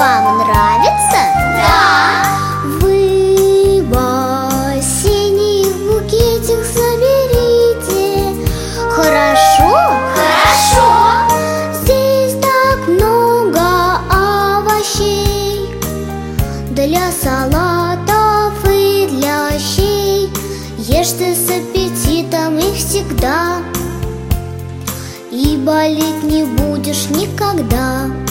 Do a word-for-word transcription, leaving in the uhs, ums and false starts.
Вам нравится? Да! Вы в осенних букетик соберите. Хорошо? Хорошо! Здесь так много овощей для салатов и для щей. Ешь ты с аппетитом их всегда, и болеть не будешь никогда.